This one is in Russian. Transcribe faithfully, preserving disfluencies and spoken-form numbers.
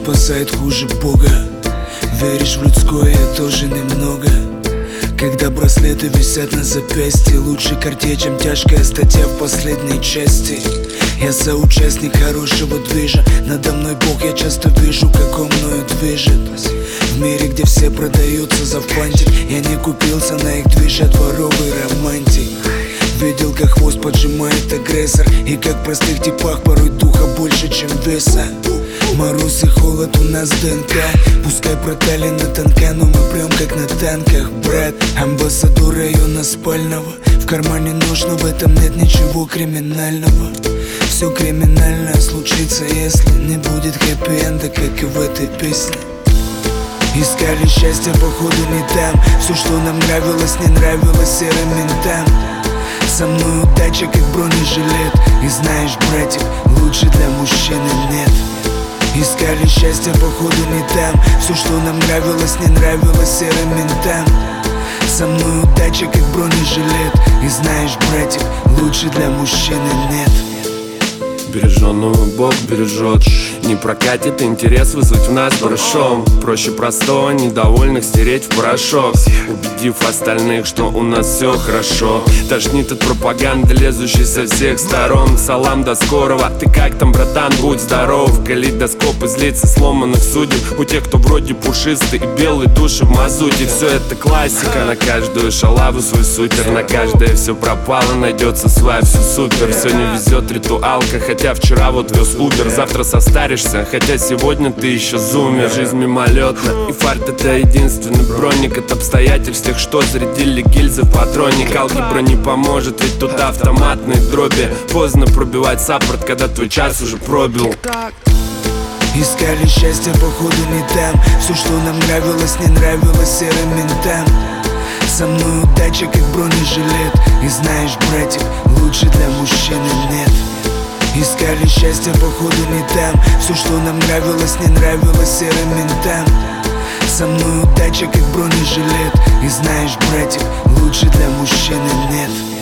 спасает хуже Бога. Веришь в людское, я тоже немного. Когда браслеты висят на запястье, лучше карте, чем тяжкая статья в последней части. Я соучастник хорошего движа, надо мной Бог, я часто вижу, как он мною движет. В мире, где все продаются за фантик, я не купился на их движ, я дворовый романтик. Видел, как хвост поджимает агрессор, и как в простых типах порой духа больше, чем веса. Мороз и холод у нас ДНК, пускай проталина тонка, но мы прям как на танках, брат. Амбассадор района спального, в кармане нож, но в этом нет ничего криминального. Все криминальное случится, если не будет хэппи-энда, как и в этой песне. Искали счастье, походу не там. Все, что нам нравилось, не нравилось серым ментам. Со мной удача, как бронежилет. И знаешь, братик, лучше для мужчины нет. Искали счастье, походу не там. Все, что нам нравилось, не нравилось серым ментам. Со мной удача, как бронежилет. И знаешь, братик, лучше для мужчины нет. Береженного Бог бережет. Не прокатит интерес вызвать в нас барышом. Проще простого, недовольных стереть в порошок, убедив остальных, что у нас все хорошо. Тошнит от пропаганды, лезущей со всех сторон. Салам, до скорого, ты как там, братан, будь здоров. Калейдоскоп из лиц и сломанных судеб у тех, кто вроде пушистый и белый, души в мазуте. Все это классика, на каждую шалаву свой сутер. На каждое все пропало, найдется своя, все супер. Все не везет ритуалка, хотя вчера вот вез Убер. Завтра состаришься, хотя сегодня ты еще зумер. Жизнь мимолетна, и фарт это единственный броник от обстоятельств тех, что зарядили гильзы в патроник. Алгебра не поможет, ведь тут автоматные дроби. Поздно пробивать саппорт, когда твой час уже пробил. Искали счастье, походу не там. Все, что нам нравилось, не нравилось серым ментам. Со мной удача, как бронежилет. И знаешь, братик, лучше для мужчины нет. Искали счастье, походу не там. Все, что нам нравилось, не нравилось серым ментам. Со мной удача, как бронежилет. И знаешь, братик, лучше для мужчины нет.